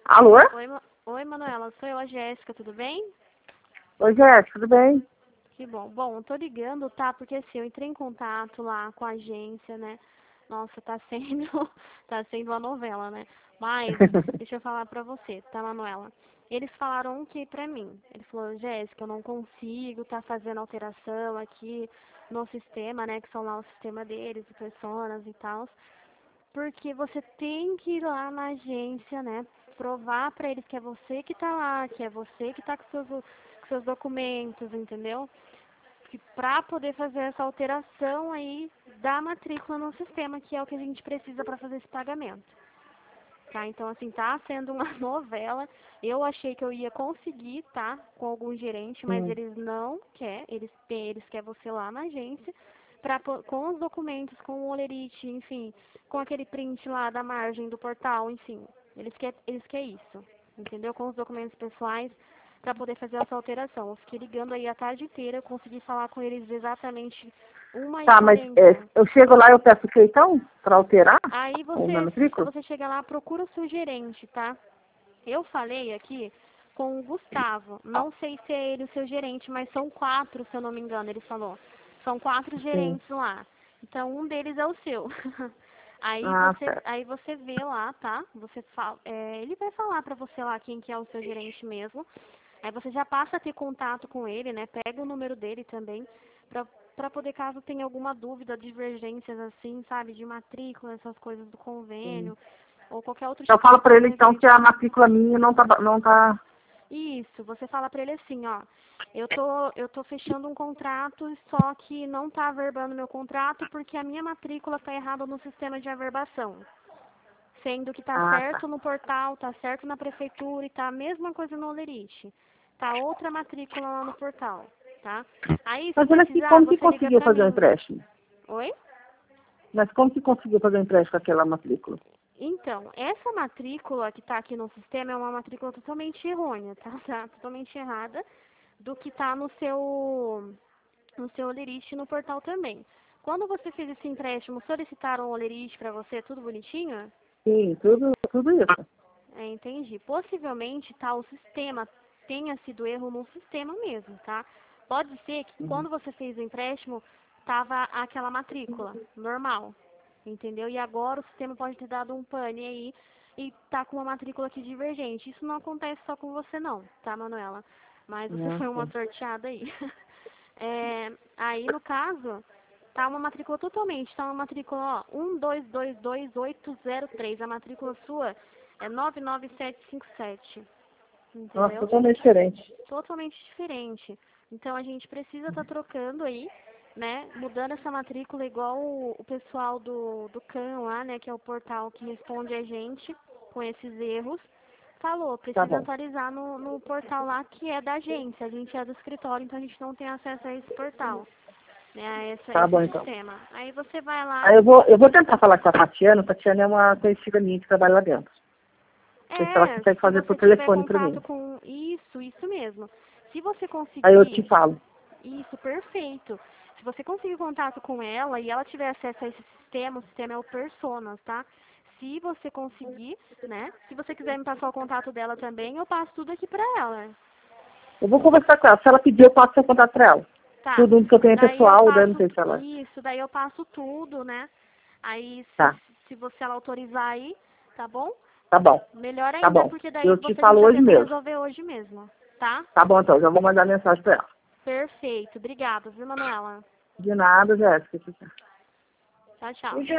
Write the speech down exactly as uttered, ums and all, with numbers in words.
Alô? Oi, Ma- Oi, Manuela, sou eu, a Jéssica, tudo bem? Oi, Jéssica, tudo bem? Que bom. Bom, eu tô ligando, tá? Porque assim, eu entrei em contato lá com a agência, né? Nossa, tá sendo, tá sendo uma novela, né? Mas, deixa eu falar pra você, tá, Manuela? Eles falaram que pra mim, ele falou, Jéssica, eu não consigo tá fazendo alteração aqui no sistema, né? Que são lá o sistema deles, o Personas e tal. Porque você tem que ir lá na agência, né? Provar pra eles que é você que tá lá, que é você que tá com seus, com seus documentos, entendeu? Que pra poder fazer essa alteração aí da matrícula no sistema, que é o que a gente precisa para fazer esse pagamento. Tá? Então, assim, tá sendo uma novela. Eu achei que eu ia conseguir, tá? Com algum gerente, mas Hum. eles não querem. Eles, têm- eles querem você lá na agência, pra, po- com os documentos, com o olerite, enfim, com aquele print lá da margem do portal, enfim. Eles querem, eles querem isso, entendeu? Com os documentos pessoais, para poder fazer essa alteração. Eu fiquei ligando aí a tarde inteira, eu consegui falar com eles exatamente uma e Tá, mas é, quarenta. eu chego lá e eu peço o que então? Para alterar Aí o meu você, matrícula? você chega lá, procura o seu gerente, tá? Eu falei aqui com o Gustavo. Não sei se é ele o seu gerente, mas são quatro, se eu não me engano, ele falou. São quatro Sim. gerentes lá. Então um deles é o seu. Aí Ah, você, certo. aí você vê lá, tá? Você fala, é, ele vai falar pra você lá quem que é o seu gerente mesmo. Aí você já passa a ter contato com ele, né? Pega o número dele também, pra, pra poder, caso tenha alguma dúvida, divergências assim, sabe? De matrícula, essas coisas do Sim. convênio, ou qualquer outro Eu tipo de falo para ele coisa então que referente. a matrícula minha não tá, não tá... Isso, você fala pra ele assim, ó, eu tô, eu tô fechando um contrato, só que não tá averbando meu contrato porque a minha matrícula tá errada no sistema de averbação. Sendo que tá Ah, tá. certo no portal, tá certo na prefeitura e tá a mesma coisa no Olerite. Tá outra matrícula lá no portal, tá? Aí, se Mas olha aqui, precisar, como que você liga conseguiu pra fazer o mim. empréstimo? Oi? Mas como que conseguiu fazer o empréstimo com aquela matrícula? Então, essa matrícula que está aqui no sistema é uma matrícula totalmente errônea, tá? Tá totalmente errada do que está no seu no seu Olerite no portal também. Quando você fez esse empréstimo, solicitaram o Olerite para você, tudo bonitinho? Sim, tudo, tudo isso. É, entendi. Possivelmente, tá, o sistema tenha sido erro no sistema mesmo, tá? Pode ser que Uhum. quando você fez o empréstimo, tava aquela matrícula normal, entendeu? E agora o sistema pode ter dado um pane aí e tá com uma matrícula aqui divergente. Isso não acontece só com você não, tá, Manuela? Mas você Ah, foi uma sim. sorteada aí. É, aí, no caso, tá uma matrícula totalmente, tá uma matrícula, ó, um dois dois dois oito zero três. A matrícula sua é nove nove sete cinco sete, Nossa, entendeu? totalmente diferente. Totalmente diferente. Então a gente precisa estar trocando aí, né? Mudando essa matrícula igual o, o pessoal do, do CAN lá, né? Que é o portal que responde a gente com esses erros. Falou, Tá precisa bom. atualizar no, no portal lá que é da agência. A gente é do escritório, então a gente não tem acesso a esse portal, né? A essa, Tá bom, esse então. sistema. Aí você vai lá. Aí eu vou, eu vou tentar falar com a Tatiana. A Tatiana é uma conhecida minha que trabalha lá dentro. Ver se ela É, consegue se fazer por você tiver telefone para contato mim. com isso, isso mesmo. Se você Aí eu te conseguir, falo. isso, perfeito. Se você conseguir contato com ela e ela tiver acesso a esse sistema, o sistema é o Personas, tá? Se você conseguir, né? Se você quiser me passar o contato dela também, eu passo tudo aqui pra ela. Eu vou conversar com ela. Se ela pedir, eu passo seu contato para ela. Tá. Tudo que eu tenho é Daí eu pessoal, daí eu não passo sei se tu- ela... isso, daí eu passo tudo, né? Aí se, Tá, se você ela autorizar aí, tá bom? tá bom. Melhor Tá ainda, bom. porque daí Eu te você, a gente falo já hoje tenta mesmo. resolver hoje mesmo, tá? Tá bom, então. Já vou mandar mensagem para ela. Perfeito. Obrigada, viu, Manuela? De nada, Jéssica. Tchau, tchau.